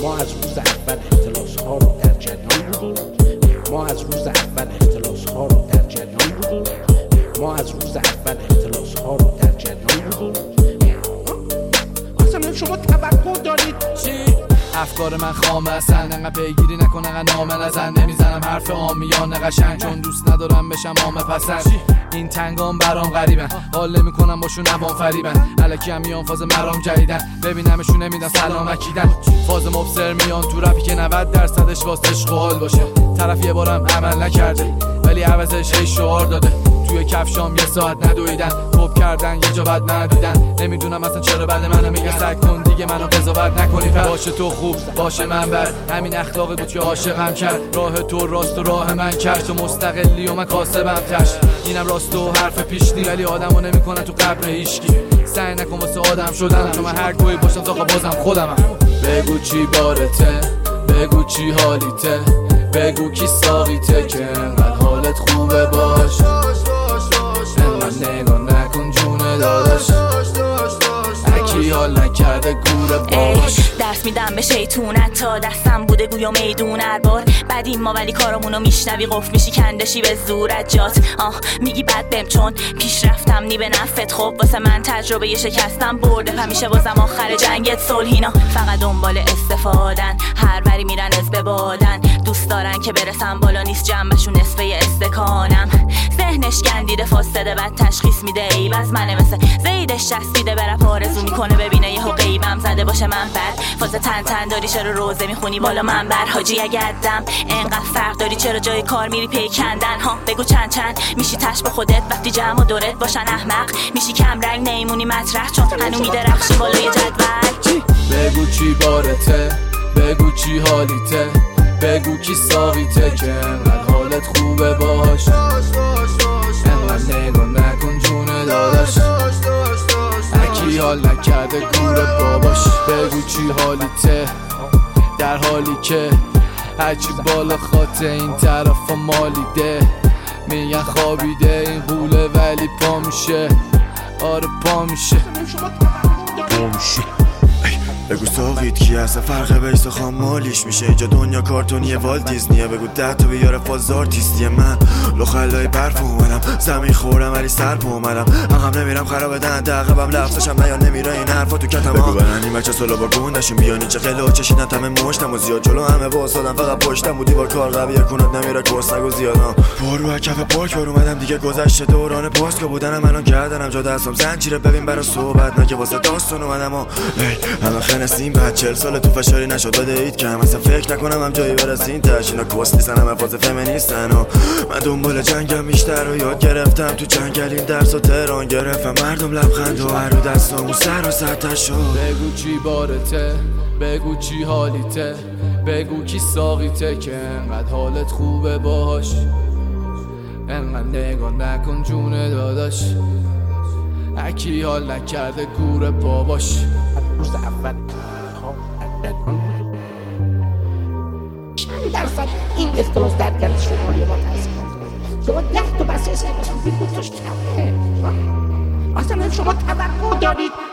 ما از روز اول اختلاس ها رو در جریان بودیم. ما از روز اول اختلاس ها رو در جریان بودیم. ما از روز اول اختلاس ها رو در جریان بودیم. اصلا شما توقع دارید چی؟ افکار من خامه اصلا، انقدر پیگیری نکن، انقدر نامه نزن. نمیزنم حرف عامیان قشنگ، چون دوست ندارم بشم عامه پسند. این تنگام برام غریبن، حال نمیکنم باشون عوام فریبن. الکی هم میان فاز مرام جدیدن، ببینمشون نمیدن سلام اکیدن. فاز مبصر میان تو رپی که 90%ش واسه عشق و حال باشه. طرف یه بارم عمل نکرده ولی عوضش هی شعار داده. توی کفشام یه ساعت ندویدن، خوب کردن یه جا بد ندیدن. نمیدونم اصلا چرا بعد منو میگه سگ کن دیگه منو قضاوت نکنی. باشه تو خوب باشه من بد، همین اخلاقی بود که عاشقم کرد. راه تو راست و راه من کرد، تو مستقلی و من کاسبم تش. اینم راست و حرف پیشنی ولی آدمو نمیکنن تو قبر هیچکی. سعی نکن واسه آدم شدن، چون من هر گوی باشم تا بازم خودمم. بگو چی بارته، بگو چی حالیته، بگو کی ساقیته که انقدر حالت خوبه باش. انقدر نگاه نکن جون داداش، اکی حال نکرده گوره باش. درس میدم به شیطونت تا دستم بوده گویا میدون اربار. بعدیم ما ولی کارامونو میشنوی قفل میشی کندشی به زورت جات. میگی بد بهم چون پیش رفتم نی به نفت. خب واسه من تجربه یه شکستم برده، همیشه بازم آخر جنگت صلحینا. فقط دنبال استفادن، هر بری میرن از ببادن. دوست دارن که برسم بالا نیست جنبشون نصفه استکانم. ذهنش گندیده فاسده بد تشخیص میده عیب از منه، مثل زیدش چسبیده به رپ آرزو میکنه ببینه یهو غیبم زده باشه من بد. فاز تن داری چرا روزه میخونی بالا من بر حاجی اگردم. انقدر فرق داری چرا جای کار میری پی کندن. ها بگو چند میشی تش به خودت وقتی جمع و دورت باشن احمق. میشی کم رنگ نیمونی مطرح چون هنو میدرخشی بالای جدول. بگو چی بارته، بگو چی حالیته، بگو کی ساقیته که انقدر حالت خوبه باش. انقدر نگاه نکن جون داداش، اکی حال نکرده گوره باباش. بگو چی حالیته در حالی که هرچی بالا خاطه این طرف مالیده. میگن خوابیده این قوله ولی پا میشه. آره پا میشه. بگو ساقید کی هست فرق بیس و خامالیش میشه. اینجا دنیا کارتونیه والت دیزنیه. بگو 10 تا بیاره فازار تیستیه. من لخلای برف اومدم زمین خوردم ولی سر پا اومدم. عقب نمیرم خراب دهنده عقبم لفظشم نیا نمیره این حرفا تو کتم. بگو برنی بچه سالا با گوندشون بیانی چه قلو چشیدن تمه مشتم و زیاد جلو همه واسادم فقط پشتم بودی با کار قویه کنت نمیره کس نگو زیادم. برو کف پارک بر اومدم دیگه گذشته دوران پاسکا بودنم الان کردنم جا دستم زنجیره ببین برا صحبت نگه واسه داستان اومدم و نسیم بعد 40 سال تو فشاری نشد بده اید که هم اصلا فکر نکنم هم جایی برسین تش. اینا کس نیستن هم فاز فمینیستن و من دنبال جنگم بیشتر و یاد گرفتم تو جنگلیم درس و تهران گرفتم مردم لبخند و هر رو دستامون سر و سطح شد. بگو چی بارته، بگو چی حالیته، بگو کی ساقیته که انقدر حالت خوبه باش. انقدر نگاه نکن جون داداش، اکی حال نکرده گوره باباش. روز اول چند درصد این اختلاس در گرد شمالی ما تاثیر شما 10 تا بسیار اصلا 2 تاش کمه. اصلا شما توقع دارید